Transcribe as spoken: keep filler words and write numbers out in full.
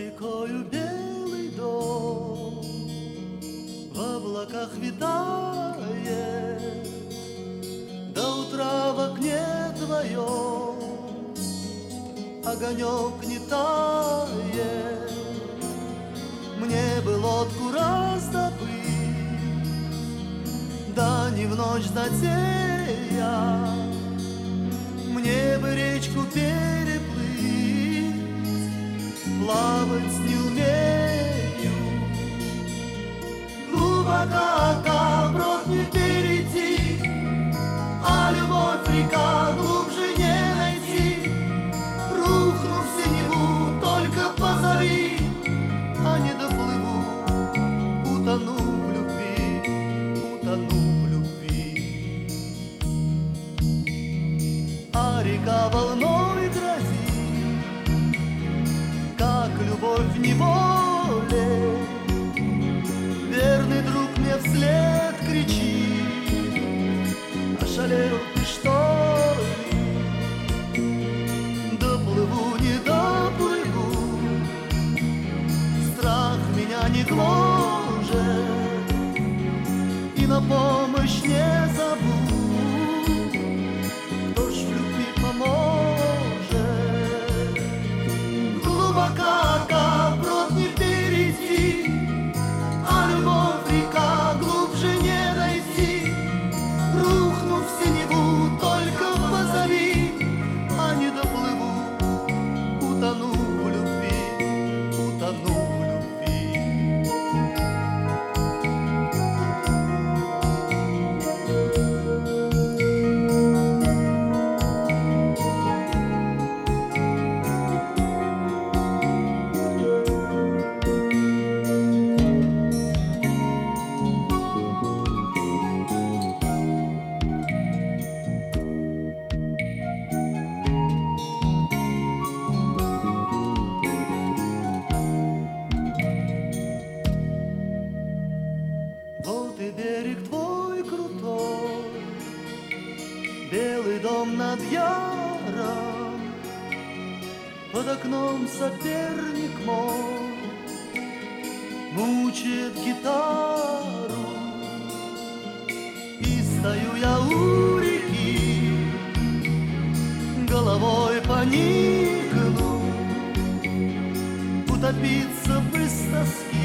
рекою белый дом в облаках витает, до утра в окне твоем огонек не тает. Мне бы лодку раздобыть, да не в ночь затея, мне бы речку переплыть, плавать не умею. Глубоко, как брод не перейти, а любовь река глубже не найти. Рухну в синеву, только позови, а не доплыву, утону в любви, утону в любви. А река волной грозит, как любовь в неволе. Верный друг мне вслед кричит: ошалел ты, что ли? Доплыву, не доплыву, страх меня не гложет, и на помощь не зову. Кто ж в любви поможет? Глубоко, как брод не перейти, а любовь река глубже не найти. Рухну в синеву, только позови, а не доплыву, утону в любви, утону в любви. Вот и берег твой крутой, белый дом над яром, под окном соперник мой мучает гитару. И стою я у реки, головой поникну, утопиться бы с тоски.